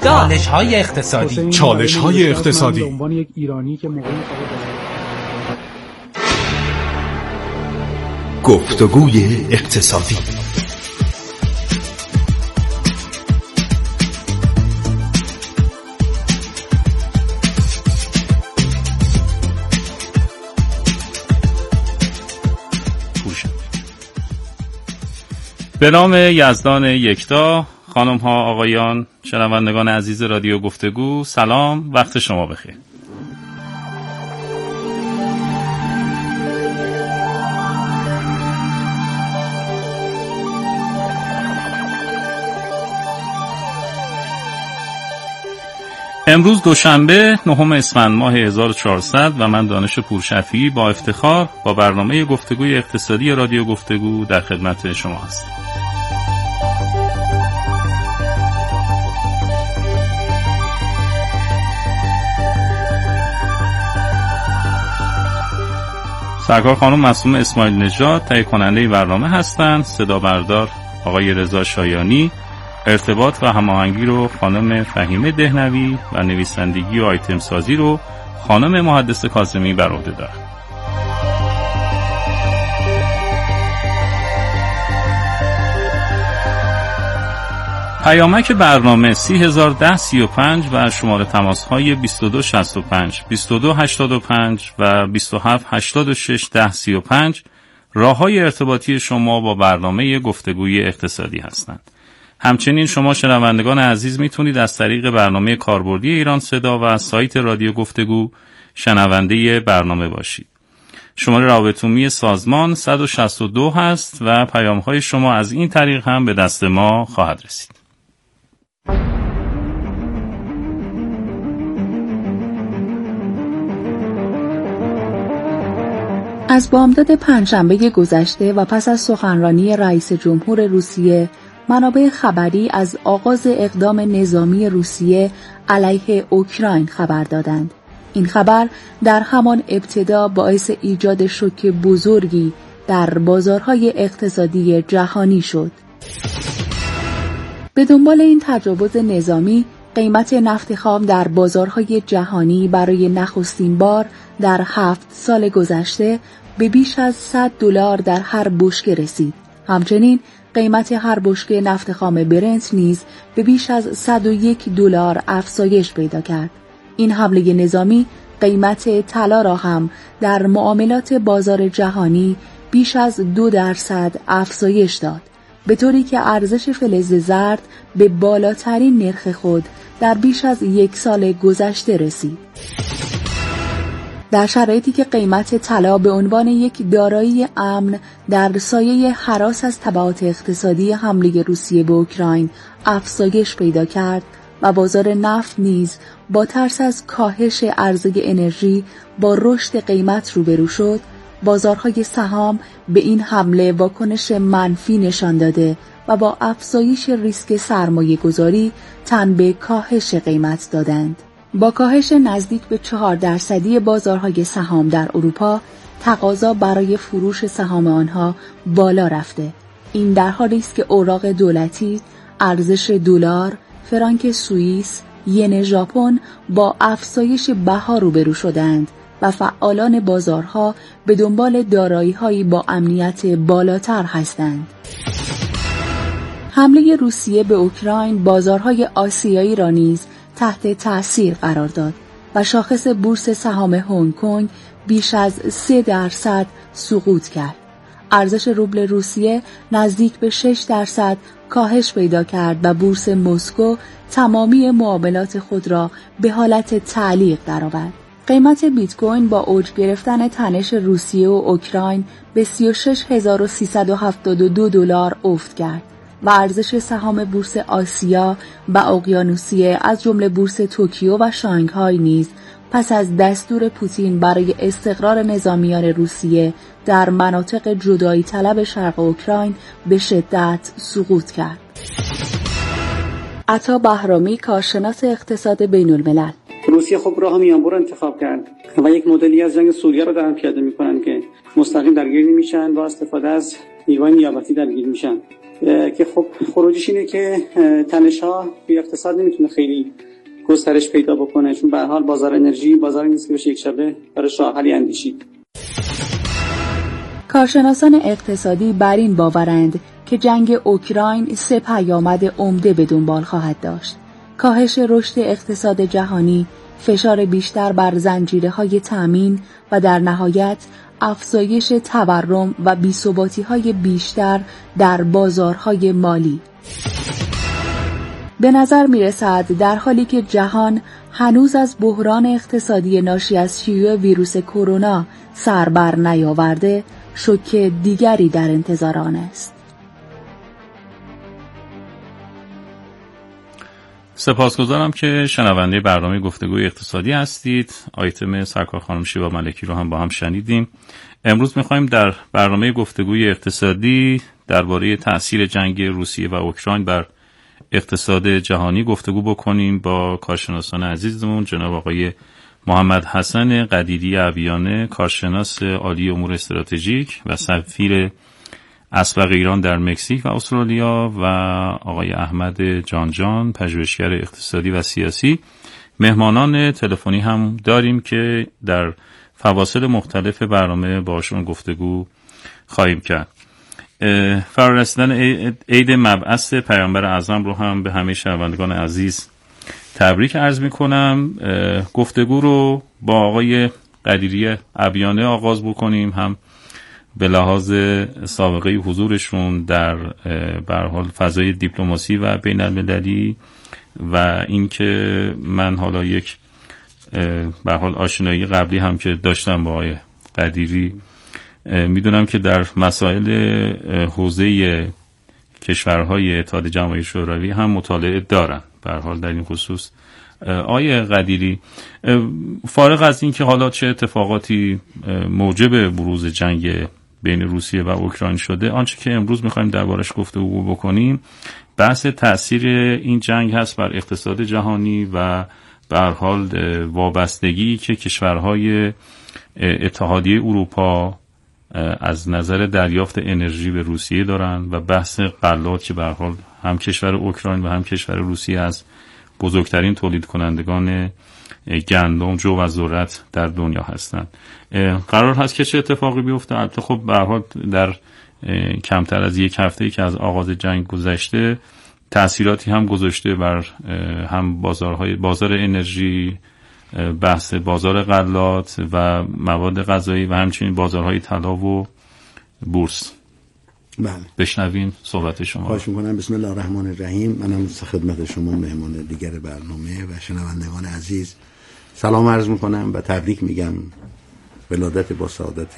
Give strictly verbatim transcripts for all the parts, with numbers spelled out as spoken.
یکتا. چالش های اقتصادی. چالش های اقتصادی. به عنوان یک ایرانی که موقعی گفتگوی اقتصادی. به نام یزدان یکتا. خانم ها، آقایان، شنوندگان عزیز رادیو گفتگو، سلام، وقت شما بخیر. امروز دوشنبه نهم اسفند ماه هزار و چهارصد و من دانش پورشفیعی با افتخار با برنامه گفتگوی اقتصادی رادیو گفتگو در خدمت شما هستم. سرکار خانم معصومه اسماعیل نژاد تهیه کننده برنامه هستند. صدا بردار آقای رضا شایانی، ارتباط و هماهنگی رو خانم فهیمه دهنوی و نویسندگی و آیتم سازی رو خانم محدث کاظمی بر عهده دارند. پیامک برنامه سی هزار و ده سی و پنج و شماره تماس های بیست و دو شصت و پنج بیست و دو هشتاد و پنج و بیست و هفت هشتاد و شش ده سی و پنج راه های ارتباطی شما با برنامه گفتگوی اقتصادی هستند. همچنین شما شنوندگان عزیز میتونید از طریق برنامه کاربردی ایران صدا و سایت رادیو گفتگو شنونده برنامه باشید. شماره رابط عمومی سازمان صد و شصت و دو هست و پیام‌های شما از این طریق هم به دست ما خواهد رسید. از بامداد پنجشنبه گذشته و پس از سخنرانی رئیس جمهور روسیه، منابع خبری از آغاز اقدام نظامی روسیه علیه اوکراین خبر دادند. این خبر در همان ابتدا باعث ایجاد شوک بزرگی در بازارهای اقتصادی جهانی شد. به دنبال این تجاوز نظامی، قیمت نفت خام در بازارهای جهانی برای نخستین بار در هفت سال گذشته به بیش از صد دلار در هر بشکه رسید. همچنین قیمت هر بشکه نفت خام برنت نیز به بیش از صد و یک دلار افزایش پیدا کرد. این حمله نظامی قیمت طلا را هم در معاملات بازار جهانی بیش از دو درصد افزایش داد، به طوری که ارزش فلز زرد به بالاترین نرخ خود در بیش از یک سال گذشته رسید. در شرایطی که قیمت طلا به عنوان یک دارایی امن در سایه هراس از تبعات اقتصادی حمله روسیه به اوکراین افزایش پیدا کرد و بازار نفت نیز با ترس از کاهش عرضه انرژی با رشد قیمت روبرو شد، بازارهای سهام به این حمله واکنش منفی نشان داده و با افزایش ریسک سرمایه گذاری تن به کاهش قیمت دادند. با کاهش نزدیک به چهار درصدی بازارهای سهام در اروپا، تقاضا برای فروش سهام آنها بالا رفته. این در حالی است که اوراق دولتی، ارزش دلار، فرانک سوئیس، ین ژاپن با افزایش بها روبرو شدند و فعالان بازارها به دنبال دارایی‌هایی با امنیت بالاتر هستند. حمله روسیه به اوکراین بازارهای آسیایی را نیز تحت تأثیر قرار داد و شاخص بورس سهام هنگ کنگ بیش از سه درصد سقوط کرد. ارزش روبل روسیه نزدیک به شش درصد کاهش پیدا کرد و بورس مسکو تمامی معاملات خود را به حالت تعلیق درآورد. قیمت بیت کوین با اوج گرفتن تنش روسیه و اوکراین به سی و شش هزار و سیصد و هفتاد و دو دلار افت کرد و ارزش سهام بورس آسیا و اقیانوسیه از جمله بورس توکیو و شانگهای نیز پس از دستور پوتین برای استقرار نظامیان روسیه در مناطق جدایی طلب شرق اوکراین به شدت سقوط کرد. عطا بهرامی، کارشناس اقتصاد بین الملل: روسیه خب راه میانبر انتخاب کرد و یک مدلی از جنگ سوریه رو دارن پیاده میکنن که مستقیم درگیر نمیشن، با استفاده از نیروهای نیابتی درگیر میشن. که خب خروجیش اینه که تنش‌ها توی اقتصاد نمیتونه خیلی گسترش پیدا بکنه، چون به هر حال بازار انرژی بازاری نیست که بشه یک شبه براش راه حلی اندیشید. کارشناسان اقتصادی بر این باورند که جنگ اوکراین سه پیامد عمده به دنبال خواهد داشت: کاهش رشد اقتصاد جهانی، فشار بیشتر بر زنجیره‌های تامین و در نهایت افزایش تورم و بی‌ثباتی‌های بیشتر در بازارهای مالی. به نظر می‌رسد در حالی که جهان هنوز از بحران اقتصادی ناشی از شیوع ویروس کرونا سر بر نیاورده، شوک دیگری در انتظار آن است. سپاسگزارم که شنونده برنامه گفتگوی اقتصادی هستید. آیتم سرکار خانم شیوا ملکی رو هم با هم شنیدیم. امروز می‌خوایم در برنامه گفتگوی اقتصادی درباره تأثیر جنگ روسیه و اوکراین بر اقتصاد جهانی گفتگو بکنیم با کارشناسان عزیزمون، جناب آقای محمد حسن قدیری عویانه، کارشناس عالی امور استراتژیک و سفیر اسبق ایران در مکزیک و استرالیا، و آقای احمد جانجان، پژوهشگر اقتصادی و سیاسی. مهمانان تلفنی هم داریم که در فواصل مختلف برنامه باشون گفتگو خواهیم کرد. فرارسیدن عید مبعث پیامبر اعظم رو هم به همه شنوندگان عزیز تبریک عرض میکنم. گفتگو رو با آقای قدیری عویانه آغاز بکنیم، هم به لحاظ سابقه حضورشون در به هر حال فضای دیپلماسی و بین المللی، و اینکه من حالا یک به هر حال آشنایی قبلی هم که داشتم با آقای قدیری، میدونم که در مسائل حوزه کشورهای اتحاد جماهیر شوروی هم مطالعه دارن. به هر حال در این خصوص آقای قدیری، فارغ از این که حالا چه اتفاقاتی موجب بروز جنگ بین روسیه و اوکراین شده، آنچه که امروز میخوایم دربارش گفتگو بکنیم بحث تأثیر این جنگ هست بر اقتصاد جهانی و به هر حال وابستگی که کشورهای اتحادیه اروپا از نظر دریافت انرژی به روسیه دارن، و بحث غلات که به هر حال هم کشور اوکراین و هم کشور روسیه از بزرگترین تولید کنندگان گندم، جو و ذرت در دنیا هستند. قرار هست که چه اتفاقی بیفته؟ البته خب به هر حال در کمتر از یک هفته‌ای که از آغاز جنگ گذشته تأثیراتی هم گذاشته بر هم بازارهای بازار انرژی، بحث بازار غلات و مواد غذایی و همچنین بازارهای طلا و بورس. بله، بشنویم صحبت شما. خواهش می‌کنم. بسم الله الرحمن الرحیم. منم خدمت شما مهمان دیگر برنامه و شنوندگان عزیز سلام عرض می‌کنم و تبریک میگم. ولادت با سعادت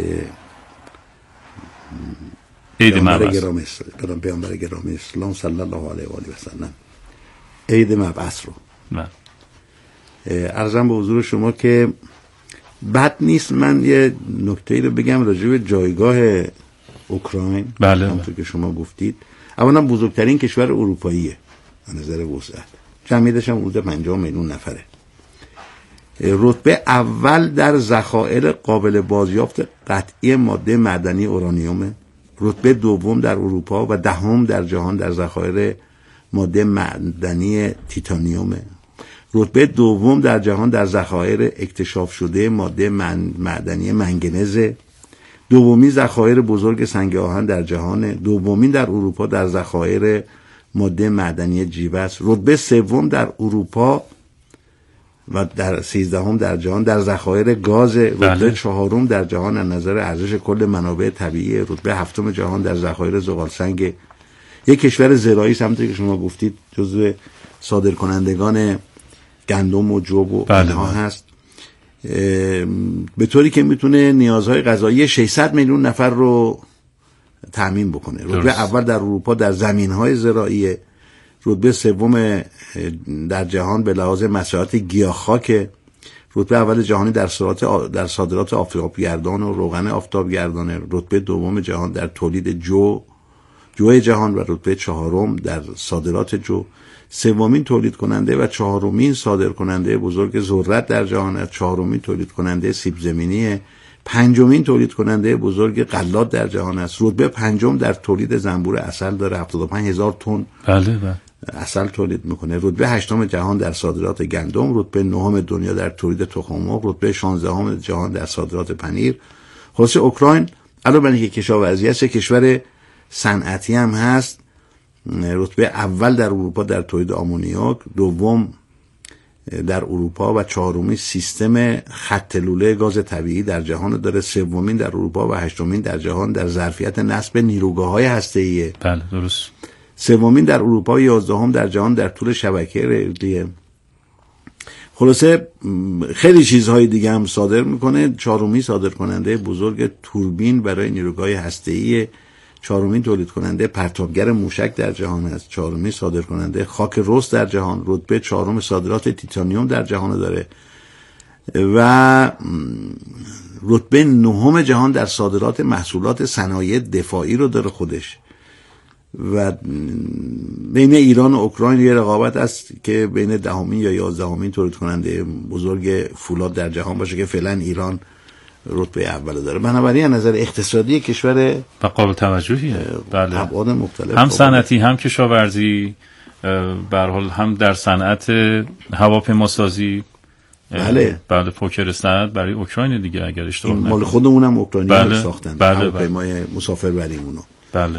عید مبعث گرامی اسلام، پیامبر گرامی اسلام صلی الله علیه و آله و سلم، عید مبعث رو. بله. عرضم به حضور شما که بد نیست من یه نکته‌ای رو بگم راجع به جایگاه اوکراین. بله. همونطور که شما گفتید، اولا بزرگترین کشور اروپاییه از نظر وسعت، جمعیتش هم حدود پنجاه میلیون نفره. رتبه اول در ذخایر قابل بازیافت قطعی ماده معدنی اورانیومه. رتبه دوم در اروپا و دهم در جهان در ذخایر ماده معدنی تیتانیومه. رتبه دوم در جهان در ذخایر اکتشاف شده ماده معدنی منگنز. دومین ذخایر بزرگ سنگ آهن در جهان. دومین در اروپا در ذخایر ماده معدنی جیوه است. رتبه سوم در اروپا و در سیزدهم در جهان در ذخایر گاز. رتبه چهارم در جهان از نظر ارزش کل منابع طبیعی. رتبه هفتم جهان در ذخایر زغال سنگ. یک کشور زراعی همونطور که شما گفتید جزو صادرکنندگان گندم و جو و اینها هست، به طوری که میتونه نیازهای غذایی ششصد میلیون نفر رو تامین بکنه. رتبه اول در اروپا در زمینهای زراعی. رتبه سوم در جهان به لحاظ مساحت گیاهخوار. رتبه اول جهانی در صادرات در صادرات آفتابگردان و روغن آفتابگردان. رتبه دوم جهان در تولید جو جو جهان و رتبه چهارم در صادرات جو. سومین تولید کننده و چهارمین صادر کننده بزرگ ذرت در جهان، چهارمین تولید کننده سیب زمینی، پنجمین تولید کننده بزرگ غلات در جهان است. رتبه پنجم در تولید زنبور عسل داره، هفتاد و پنج هزار تن بله بله عسل تولید میکنه. رتبه هشتم جهان در صادرات گندم، رتبه نهم دنیا در تولید تخم مرغ، رتبه شانزدهم جهان در صادرات پنیر. خلاصه اوکراین علاوه بر اینکه کشاورزی است، کشور صنعتی هم هست. رتبه اول در اروپا در تولید آمونیاک، دوم در اروپا و چهارمی سیستم خط لوله گاز طبیعی در جهان داره، سومین در اروپا و هشتمین در جهان در ظرفیت نصب نیروگاه‌های هسته‌ایه. بله درست. سومین در اروپا، یازدهم در جهان در طول شبکه ریلیه. خلاصه خیلی چیزهای دیگه هم صادر میکنه. چهارمی صادر کننده بزرگ توربین برای نیروگاه هسته‌ای، چهارمین تولید کننده پرتابگر موشک در جهان است، چهارمین صادر کننده خاک رس در جهان، رتبه چهارم صادرات تیتانیوم در جهان داره و رتبه نهم جهان در صادرات محصولات صنایع دفاعی رو داره خودش. و بین ایران و اوکراین یه رقابت است که بین دهمین یا یازدهمین تولید کننده بزرگ فولاد در جهان باشه که فعلا ایران رتبه اول داره. بنابراین از نظر اقتصادی کشور و قابل توجهیه. بله. ابعاد مختلف، هم صنعتی هم کشاورزی، به هر حال هم در صنعت هواپیماسازی. بله بله پوکر صنعت برای اوکراین دیگه اگر اشتباه نکنم. مال خودمونم اوکراینی‌ها بله. ساختن. بله. هواپیمای بله. مسافربریمونو. بله.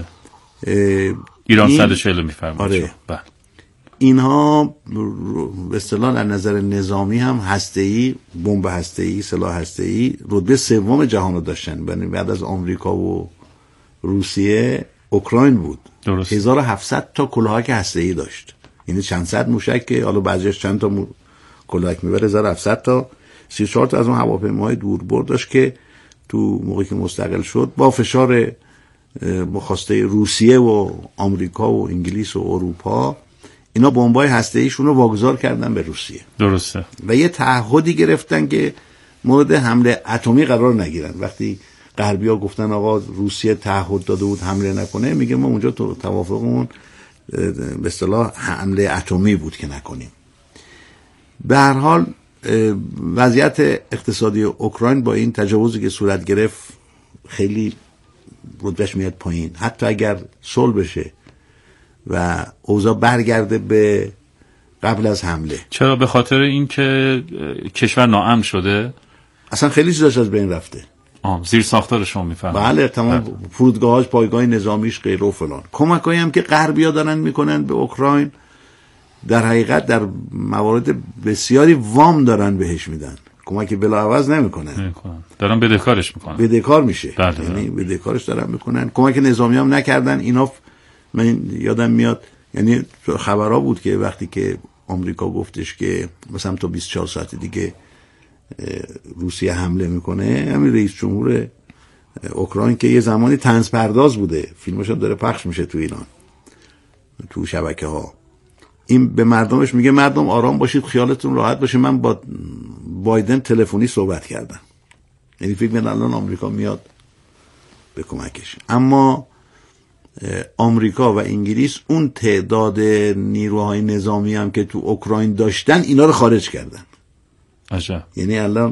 ایران صد و چهل میفرمایید. آره. بله. اینها به اصطلاح در نظر نظامی هم هسته‌ای، بمب هسته‌ای، سلاح هسته‌ای رتبه سوم جهان رو داشتن. یعنی بعد از آمریکا و روسیه اوکراین بود. درست. هزار و هفتصد تا کلاهک هسته‌ای داشت. یعنی چند صد موشک که حالا بعضیش چند تا مو... کلاهک میبره، هزار و هفتصد تا. سی و چهار تا از اون هواپیماهای دوربرد داشت که تو موقعی که مستقل شد با فشار مخواسته روسیه و آمریکا و انگلیس و اروپا اینا بمبای هسته‌ایشون رو واگذار کردن به روسیه. درسته. و یه تعهدی گرفتن که مورد حمله اتمی قرار نگیرن. وقتی غربی‌ها گفتن آقا روسیه تعهد داده بود حمله نکنه، میگه ما اونجا تو توافقمون به اصطلاح حمله اتمی بود که نکنیم. به هر حال وضعیت اقتصادی اوکراین با این تجاوزی که صورت گرفت خیلی رتبهش میاد پایین. حتی اگر صلح بشه و اوضاع برگرده به قبل از حمله. چرا؟ به خاطر اینکه کشور ناامن شده؟ اصلا خیلی چیزاش از بین رفته. آه زیر ساختارش شما میفهمید. بله تمام فرودگاهاش، پایگاه نظامیش، غیر و فلان. کمکایی هم که غربی‌ها دارن میکنن به اوکراین در حقیقت در موارد بسیاری وام دارن بهش میدن. کمک بلاعوض نمیکنن. نمیکنن. دارن بدهکارش میکنن. بدهکار میشه. بله یعنی بدهکارش دارن میکنن. کمک نظامی هم نکردن. اینا من یادم میاد، یعنی خبرها بود که وقتی که آمریکا گفتش که مثلا تا بیست و چهار ساعت دیگه روسیه حمله میکنه، همین رئیس جمهور اوکراین که یه زمانی طنز پرداز بوده، فیلمش هم داره پخش میشه تو ایران تو شبکه ها، این به مردمش میگه مردم آرام باشید، خیالتون راحت باشه، من با بایدن تلفنی صحبت کردم. یعنی فکر می‌کنم الان آمریکا میاد به کمکش. اما آمریکا و انگلیس اون تعداد نیروهای نظامی هم که تو اوکراین داشتن اینا رو خارج کردن. عجب. یعنی الان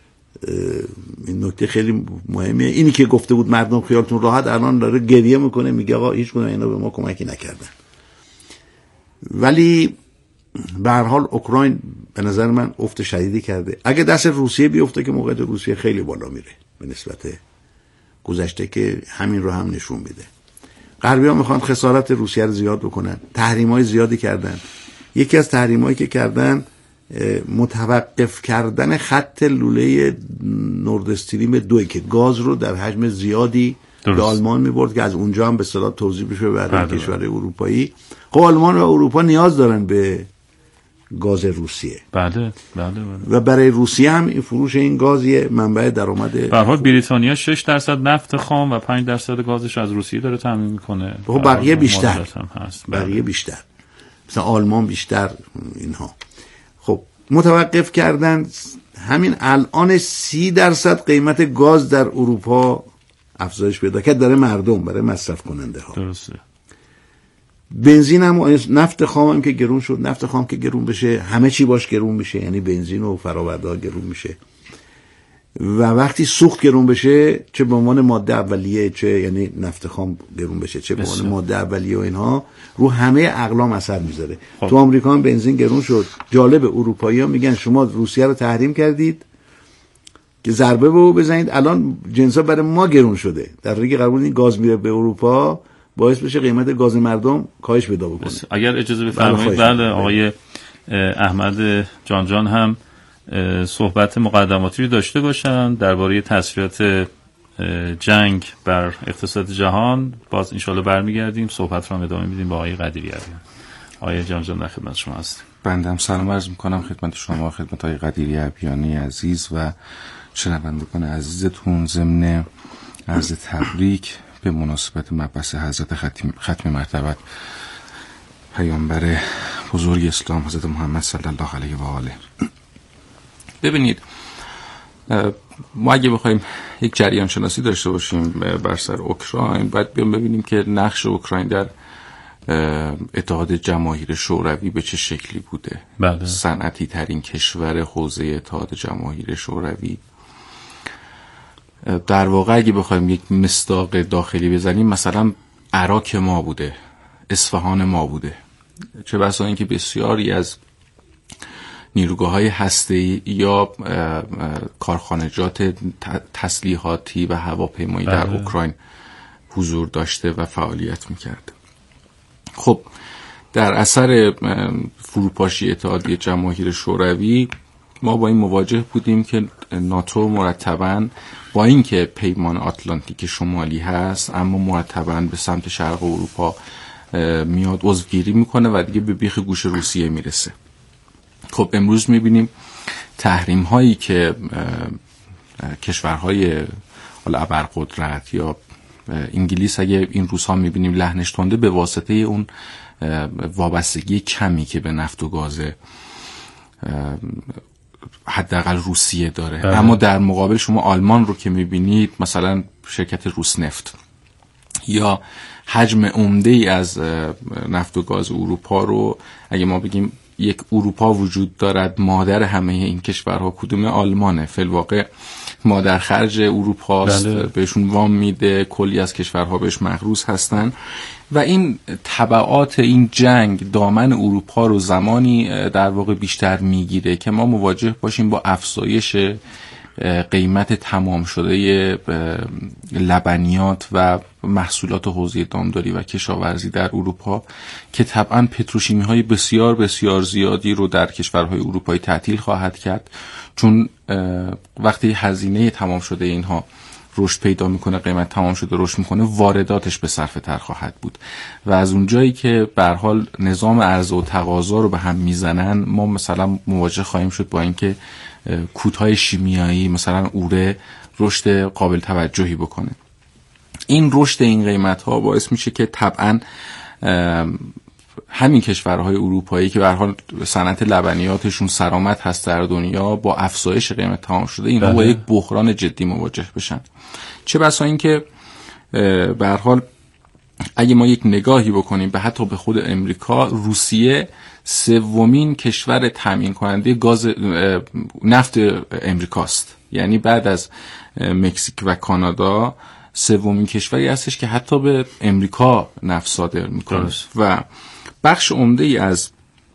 این نکته خیلی مهمه، اینی که گفته بود مردم خیالتون راحت، الان داره گریه میکنه میگه آقا هیچ کدوم اینا به ما کمکی نکردن. ولی به هر حال اوکراین به نظر من افت شدیدی کرده. اگه دست روسیه بیفته که موقعیت روسیه خیلی بالا میره به نسبت گذشته که همین رو هم نشون میده. غربی‌ها میخوان خسارت روسیه رو زیاد بکنن، تحریم‌های زیادی کردن. یکی از تحریم‌هایی که کردن متوقف کردن خط لوله نورد استریم دو که گاز رو در حجم زیادی درست. به آلمان میبرد که از اونجا هم به اصطلاح توزیع بشه برای کشور اروپایی. خب آلمان و اروپا نیاز دارن به گاز روسیه. بله بله بله. و برای روسیه هم این فروش این گاز یه منبع درآمد. به هر حال بریتانیا شش درصد نفت خام و پنج درصد گازش از روسیه داره تامین میکنه. خب بقیه بیشتر هست. بقیه بیشتر مثلا آلمان بیشتر اینها. خب متوقف کردن. همین الان سی درصد قیمت گاز در اروپا افزایش پیدا کرد، داره مردم برای مصرف کننده ها. درسته. بنزین هم، نفت خام هم که گرون شد، نفت خام که گرون بشه همه چی باش گرون میشه، یعنی بنزین و فرآورده ها گرون میشه. و وقتی سوخت گرون بشه، چه به عنوان ماده اولیه، چه یعنی نفت خام گرون بشه، چه به عنوان ماده اولیه و اینها، رو همه اقلام اثر میذاره. خب. تو آمریکا هم بنزین گرون شد. جالب، اروپایی‌ها میگن شما روسیه رو تحریم کردید که ضربه به او بزنید، الان جنسا برای ما گرون شده، در حالی که قرار بود این گاز میره به اروپا باعث بشه قیمت گاز مردم کاهش پیدا بکنه. اگر اجازه بفرمایید، بله آقای احمد جان جان هم صحبت مقدماتی رو داشته باشن درباره تاثیرات جنگ بر اقتصاد جهان. باز انشالله برمیگردیم صحبت رو ادامه میدیم با آقای قدیری‌اویان. آقای جان جان در خدمت شما هستیم. بنده سلام عرض میکنم خدمت شما، خدمت آقای قدیری‌اویانی عزیز و شنوندگان عزیزتون، ضمن عرض تبریک به مناسبت مبعث حضرت ختم, ختم مرتبت پیامبر بزرگ اسلام حضرت محمد صلی الله علیه و آله. ببینید، ما اگه بخوایم یک جریان شناسی داشته باشیم بر سر اوکراین، باید بیام ببینیم که نقش اوکراین در اتحاد جماهیر شوروی به چه شکلی بوده. بله. صنعتی ترین کشور حوزه اتحاد جماهیر شوروی. در واقع اگه بخوایم یک مصداق داخلی بزنیم، مثلا عراق ما بوده، اصفهان ما بوده، چه بسا اینکه بسیاری از نیروگاه‌های هسته‌ای یا کارخانجات تسلیحاتی و هواپیمایی در اوکراین حضور داشته و فعالیت می‌کرد. خب در اثر فروپاشی اتحادیه جماهیر شوروی ما با این مواجه بودیم که ناتو مرتباً با اینکه پیمان آتلانتیک شمالی هست، اما مرتباً به سمت شرق اروپا میاد عضوگیری میکنه و دیگه به بیخ گوش روسیه میرسه. خب امروز میبینیم تحریم هایی که کشورهای حالا ابرقدرت یا انگلیس، اگه این روزها میبینیم لحنش تنده، به واسطه اون وابستگی کمی که به نفت و گاز حداقل روسیه داره. اه. اما در مقابل شما آلمان رو که میبینید، مثلا شرکت روسنفت یا حجم عمده ای از نفت و گاز اروپا رو، اگه ما بگیم یک اروپا وجود دارد، مادر همه این کشورها کدوم؟ آلمانه. فی الواقع مادر خرج اروپاست. بله. بهشون وام میده، کلی از کشورها بهش مغروض هستن و این تبعات این جنگ دامن اروپا رو زمانی در واقع بیشتر میگیره که ما مواجه باشیم با افزایش قیمت تمام شده لبنیات و محصولات حوزه دامداری و کشاورزی در اروپا که طبعا پتروشیمی های بسیار بسیار زیادی رو در کشورهای اروپایی تعطیل خواهد کرد، چون وقتی هزینه تمام شده اینها رشد پیدا میکنه، قیمت تمام شده رشد میکنه، وارداتش به صرفه تر خواهد بود و از اونجایی که به هر حال نظام عرضه و تقاضا رو به هم میزنن، ما مثلا مواجه خواهیم شد با اینکه کودهای شیمیایی مثلا اوره رشد قابل توجهی بکنه. این رشد این قیمت ها باعث میشه که طبعا همین کشورهای اروپایی که به هر حال صنعت لبنیاتشون سرآمد هست در دنیا، با افزایش قیمت تمام شده این با یک بحران جدی مواجه بشن. چه بسا این که به هر حال اگه ما یک نگاهی بکنیم به حتی به خود امریکا، روسیه سومین کشور تامین کننده گاز نفت امریکاست، یعنی بعد از مکزیک و کانادا سومین کشوری هستش که حتی به امریکا نفت صادر میکنه و بخش عمده ای از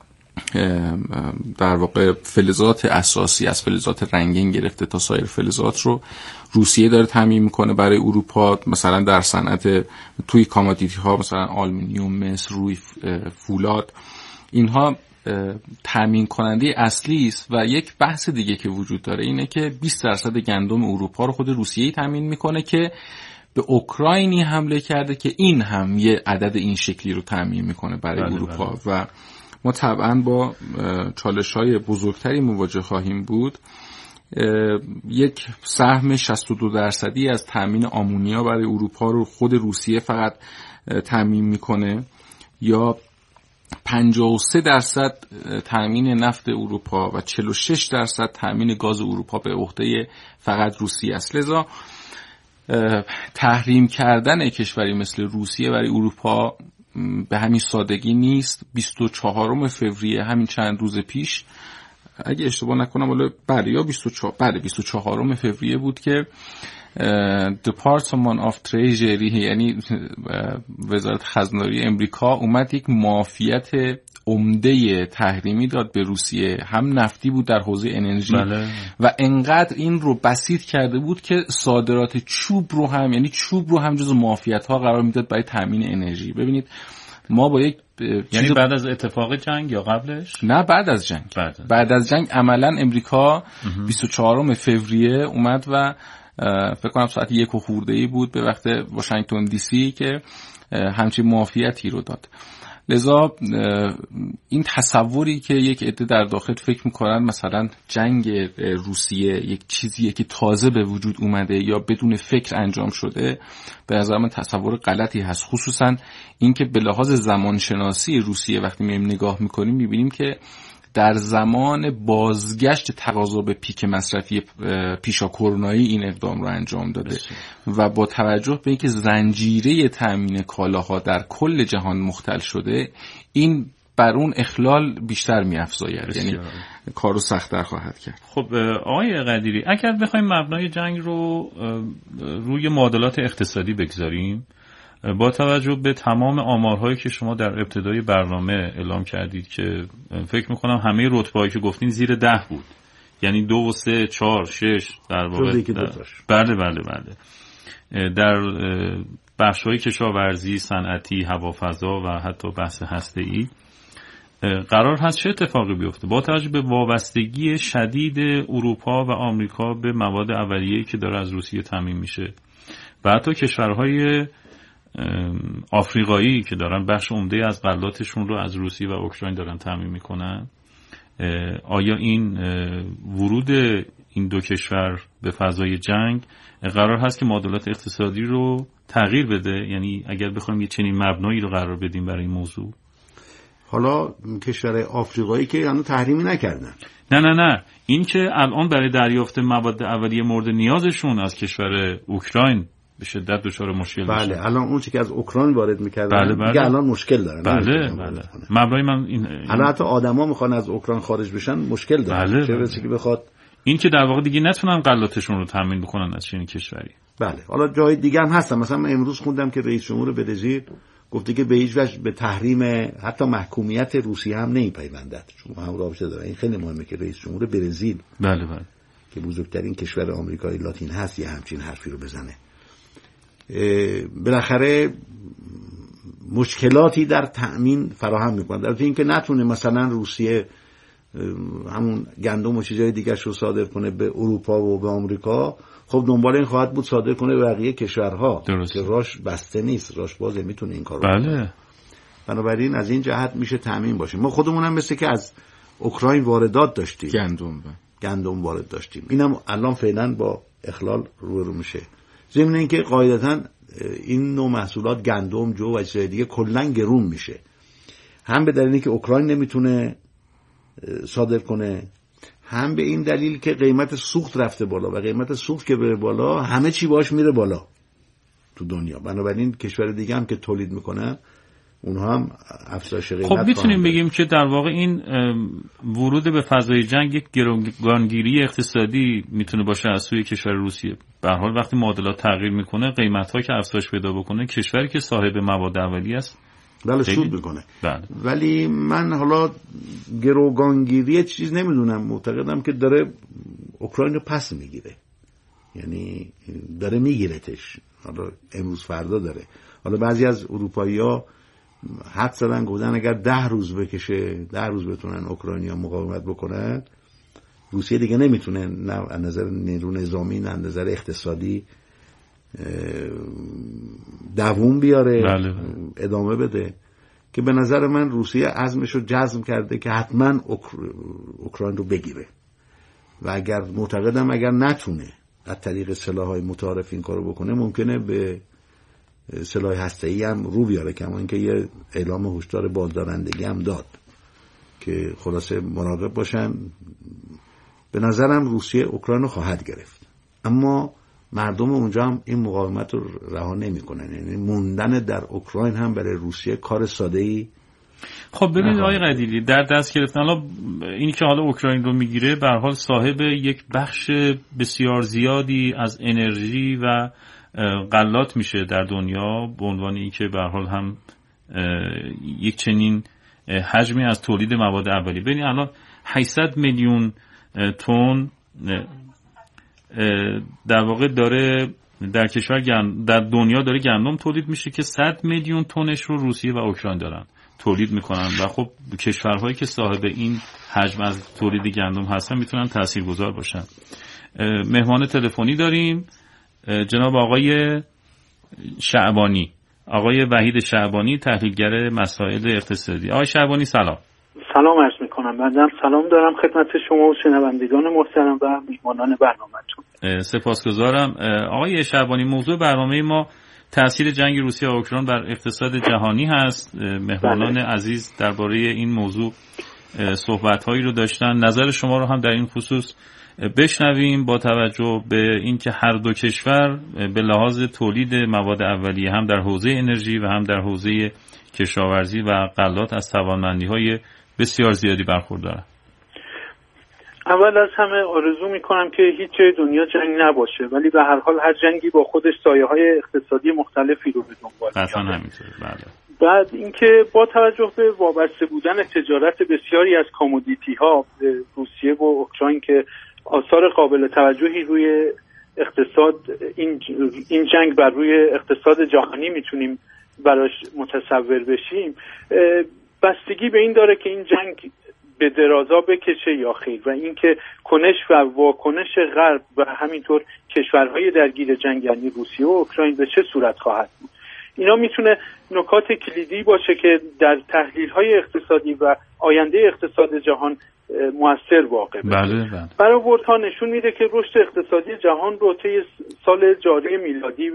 در واقع فلزات اساسی، از فلزات رنگین گرفته تا سایر فلزات رو روسیه داره تامین میکنه برای اروپا. مثلا در صنعت توی کامادیتی ها، مثلا آلومینیوم، مس، روی، فولاد، اینها تامین کننده اصلی است. و یک بحث دیگه که وجود داره اینه که بیست درصد گندم اروپا رو خود روسیه تامین میکنه که به اوکراینی حمله کرده که این هم یه عدد این شکلی رو تامین میکنه برای بله اروپا بله. و ما طبعا با چالش‌های بزرگتری مواجه خواهیم بود. یک سهم شصت و دو درصدی از تامین آمونیا برای اروپا رو خود روسیه فقط تامین میکنه، یا پنجاه و سه درصد تامین نفت اروپا و چهل و شش درصد تامین گاز اروپا به عهده فقط روسیه است. لذا تحریم کردن کشوری مثل روسیه برای اروپا به همین سادگی نیست. بیست و چهارم فوریه، همین چند روز پیش، اگه اشتباه نکنم ولی بله یا بیست و چهار بله بیست و چهارم فوریه بود که دپارتمان آف تریژری یعنی وزارت خزانداری امریکا اومد یک معافیت عمده تحریمی داد به روسیه، هم نفتی بود در حوزه انرژی بله. و انقدر این رو بسیط کرده بود که صادرات چوب رو هم یعنی چوب رو هم جزو معافیت ها قرار میداد برای تامین انرژی. ببینید ما با یک یعنی بعد از اتفاق جنگ یا قبلش؟ نه بعد از جنگ بعد, بعد از جنگ عملا امریکا بیست و چهارم فوریه اومد و فکر کنم ساعت یک و خورده‌ای بود به وقت واشنگتن دی سی که همچین معافیتی رو داد. لذا این تصوری که یک عده در داخل فکر میکنن مثلا جنگ روسیه یک چیزیه که تازه به وجود اومده یا بدون فکر انجام شده، به نظر من تصور غلطی هست. خصوصا اینکه به لحاظ زمانشناسی روسیه وقتی میایم نگاه میکنیم میبینیم که در زمان بازگشت تقاضا به پیک مصرفی پیشا کرونایی این اقدام رو انجام داده بسید. و با توجه به اینکه زنجیره تامین کالاها در کل جهان مختل شده، این بر اون اخلال بیشتر می‌افزاید، یعنی کارو سخت‌تر خواهد کرد. خب آقای قدیری، اگر بخوایم مبنای جنگ رو روی معادلات اقتصادی بگذاریم، با توجه به تمام آمارهایی که شما در ابتدای برنامه اعلام کردید که فکر میکنم همه رتبه‌هایی که گفتین زیر ده بود، یعنی دو و سه چهار شش در واقع در... بله بله بله در بخش‌های کشاورزی، صنعتی، هوافضا و حتی بحث هسته‌ای قرار هست چه اتفاقی بیفته با توجه به وابستگی شدید اروپا و آمریکا به مواد اولیه‌ای که داره از روسیه تامین میشه و حتی کشورهای آفریقایی که دارن بخش عمده از غلاتشون رو از روسیه و اوکراین دارن تامین میکنن. آیا این ورود این دو کشور به فضای جنگ قرار هست که معادلات اقتصادی رو تغییر بده؟ یعنی اگر بخوایم یه چنین مبنایی رو قرار بدیم برای این موضوع. حالا کشور آفریقایی که هنوز تحریمی نکردن. نه نه نه این که الان برای دریافت مواد اولیه مورد نیازشون از کشور اوکراین به شدت دچار مشکل بله بشه. الان اون چیزی که از اوکراین وارد می‌کردن بله بله. دیگه الان مشکل دارن. بله بله مبنای من این الان حتی آدما میخوان از اوکراین خارج بشن مشکل دارن. بله چه بله. برسه که بخواد این که در واقع دیگه نتونن غلاتشون رو تامین بکنن از چنین کشوری. بله حالا جای دیگه هم هستن. مثلا من امروز خوندم که رئیس جمهور برزیل گفته که به هیچ وجه به تحریم حتی محکومیت روسیه هم نمیپیوندد، چون هم رابطه داره. این خیلی مهمه که رئیس جمهور برزیل بله بله که بزرگترین کشور آمریکای لاتین هست یه همچین حرفی رو بزنه. بالاخره مشکلاتی در تأمین فراهم میکنه. در اینکه نتونه مثلا روسیه همون گندم و چیزهای دیگه رو صادر کنه به اروپا و به آمریکا، خب دنبال این خواهد بود صادر کنه به بقیه کشورها درست. که راش بسته نیست، راش بازه، میتونه این کارو بله کنه. بنابراین از این جهت میشه تأمین باشه. ما خودمون هم مثل که از اوکراین واردات داشتیم، گندم گندم وارد داشتیم، اینم الان فعلا با اخلال روبرو میشه. ضمن اینکه قاعدتاً این نوع محصولات گندم، جو و چیزهای دیگه کلاً گرون میشه، هم به دلیلی که اوکراین نمیتونه صادر کنه، هم به این دلیل که قیمت سوخت رفته بالا و قیمت سوخت که بره بالا همه چی باش میره بالا تو دنیا. بنابراین کشور دیگه هم که تولید میکنن اونها هم افزایش قیمت. خب میتونیم بگیم که در واقع این ورود به فضای جنگ یک گرانگیری اقتصادی میتونه باشه از سوی کشور روسیه. به هر حال وقتی معادلات تغییر میکنه، قیمت‌ها که افزایش پیدا بکنه، کشوری که صاحب مواد اولیه است بله سود میکنه. بله. ولی من حالا گروگانگیری چیز نمیدونم، معتقدم که داره اوکراین رو پس میگیره، یعنی داره میگیرتش. حالا امروز فردا داره. حالا بعضی از اروپایی‌ها حد زدن گفتن اگر ده روز بکشه، ده روز بتونن اوکراینیا مقاومت بکنن، روسیه دیگه نمیتونه نه از نظر نیرو نظامی نه از نظر اقتصادی دووم بیاره، بله. ادامه بده. که به نظر من روسیه عزمش رو جزم کرده که حتما اوکراین رو بگیره و اگر معتقدم اگر نتونه از طریق سلاح‌های متعارف این کارو بکنه، ممکنه به سلاح هسته‌ای هم رو بیاره. کما اینکه یه اعلام هشدار بازدارندگی هم داد که خلاصه مراقب باشن. به نظرم روسیه اوکراین رو خواهد گرفت، اما مردم اونجا هم این مقاومت رو رها نمی‌کنن. یعنی موندن در اوکراین هم برای روسیه کار ساده‌ای خب ببینید آقای قدیری، در دست گرفتن حالا اینی که حالا اوکراین رو میگیره به هر حال صاحب یک بخش بسیار زیادی از انرژی و غلات میشه در دنیا، به عنوان اینکه به هر حال هم یک چنین حجمی از تولید مواد اولیه. ببینید الان هشتصد میلیون تن در واقع داره در کشور در دنیا داره گندم تولید میشه که صد میلیون تنش رو روسیه و اوکراین دارن تولید میکنن و خب کشورهایی که صاحب این حجم از تولید گندم هستن میتونن تاثیرگذار باشن. مهمان تلفنی داریم، جناب آقای شعبانی، آقای وحید شعبانی، تحلیلگر مسائل اقتصادی. آقای شعبانی سلام. سلام عرض میکنم. بنده سلام دارم خدمت شما و شنوندگان محترم و میهمانان برنامه‌تون. سپاسگزارم. آقای شعبانی، موضوع برنامه ما تأثیر جنگ روسیه و اوکراین بر اقتصاد جهانی هست. مهمانان بله. عزیز درباره این موضوع صحبت‌هایی رو داشتن، نظر شما رو هم در این خصوص بشنویم با توجه به اینکه هر دو کشور به لحاظ تولید مواد اولیه هم در حوزه انرژی و هم در حوزه کشاورزی و غلات از توانمندی‌های بسیار زیادی برخوردارن. اول از همه آرزو میکنم که هیچ جای دنیا جنگ نباشه، ولی به هر حال هر جنگی با خودش سایه‌های اقتصادی مختلفی رو به دنبال داره. قطعاً همینطوره. بله. بعد اینکه با توجه به وابسته بودن تجارت بسیاری از کامودیتی ها به روسیه و اوکراین که آثار قابل توجهی روی اقتصاد این این جنگ بر روی اقتصاد جهانی میتونیم براش متصور بشیم، بستگی به این داره که این جنگ به درازا بکشه یا خیر، و اینکه کنش و واکنش غرب و همینطور کشورهای درگیر جنگ یعنی روسیه و اوکراین به چه صورت خواهد بود. اینا میتونه نکات کلیدی باشه که در تحلیل‌های اقتصادی و آینده اقتصاد جهان مؤثر واقع بشه. بله بله. برآوردها نشون میده که رشد اقتصادی جهان رو طی سال جاری میلادی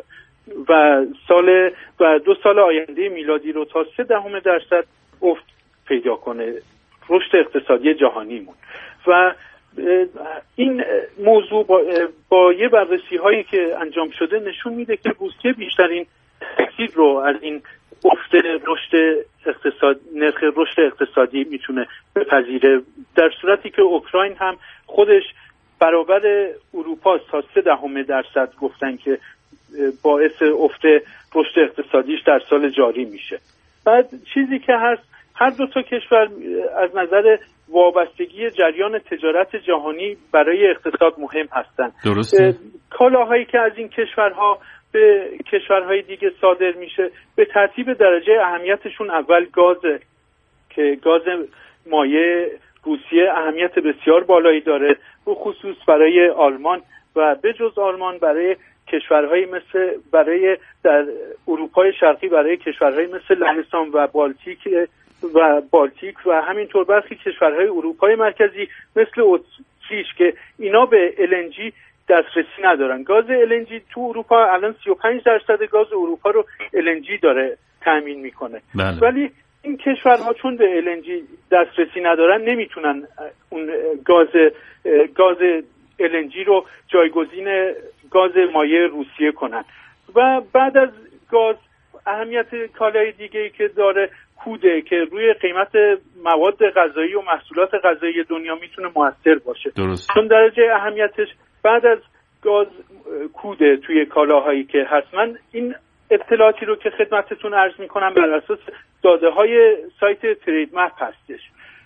و سال و دو سال آینده میلادی رو تا سه دهم درصد افت پیدا کنه، رشد اقتصادی جهانیمون. و این موضوع با, با یه بررسی هایی که انجام شده نشون میده که روسیه بیشترین تاثیر رو از این افت رشد اقتصاد نرخ رشد اقتصادی میتونه بپذیره، در صورتی که اوکراین هم خودش برابر اروپا تا سه دهم درصد گفتن که باعث افت رشد اقتصادیش در سال جاری میشه. بعد چیزی که هست، هر دو تا کشور از نظر وابستگی جریان تجارت جهانی برای اقتصاد مهم هستند. درسته. کالاهایی که از این کشورها به کشورهای دیگه صادر میشه به ترتیب درجه اهمیتشون اول گازه که گاز مایع روسیه اهمیت بسیار بالایی داره، به خصوص برای آلمان و به جز آلمان برای کشورهای مثل برای در اروپای شرقی برای کشورهای مثل لهستان و بالتیک و بالتیک و همینطور برخی کشورهای اروپای مرکزی مثل اتریش که اینا به ال ان جی دسترسی ندارن. گاز ال ان جی تو اروپا الان سی و پنج درصد گاز اروپا رو ال ان جی داره تامین میکنه. بله. ولی این کشورها چون به ال ان جی دسترسی ندارن نمیتونن اون گاز گاز ال ان جی رو جایگزین گاز مایع روسیه کنن. و بعد از گاز اهمیت کالای دیگه‌ای که داره کوده که روی قیمت مواد غذایی و محصولات غذایی دنیا میتونه موثر باشه. درست. چون درجه اهمیتش بعد از گاز کوده توی کالاهایی که هست. من این اطلاعاتی رو که خدمتتون عرض میکنم بر اساس داده های سایت ترید مپ هستش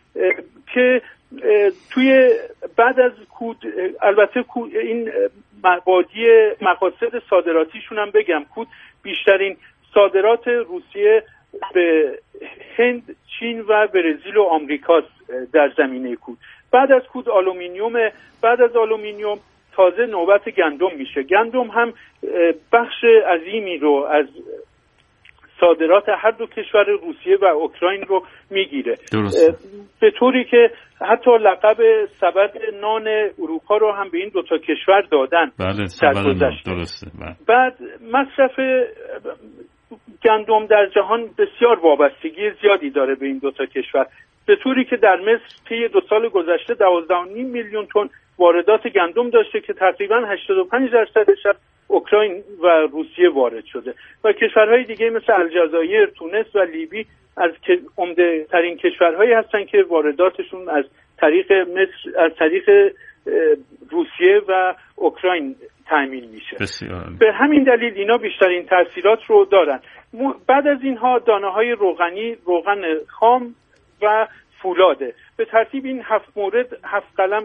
که توی بعد از کود البته کود این مبادی مقاصد صادراتیشون هم بگم، کود بیشترین صادرات روسیه به هند، چین و برزیل و آمریکا در زمینه کود. بعد از کود آلومینیوم، بعد از آلومینیوم تازه نوبت گندم میشه. گندم هم بخش عظیمی رو از صادرات هر دو کشور روسیه و اوکراین رو میگیره، به طوری که حتی لقب سبد نان اروپا رو هم به این دو تا کشور دادن. بله، سبد نان. درسته. بله. بعد مصرف گندم در جهان بسیار وابستگی زیادی داره به این دو تا کشور، به طوری که در مصر طی دو سال گذشته دوازده و نیم میلیون تن واردات گندم داشته که تقریبا هشتاد و پنج درصدش از اوکراین و روسیه وارد شده و کشورهای دیگه مثل الجزایر، تونس و لیبی از که عمده ترین کشورهایی هستن که وارداتشون از طریق مصر از طریق روسیه و اوکراین تامین میشه. بسیار. به همین دلیل اینا بیشترین تاثیرات رو دارن. بعد از اینها دانه‌های روغنی، روغن خام و فولاده. به ترتیب این هفت مورد هفت قلم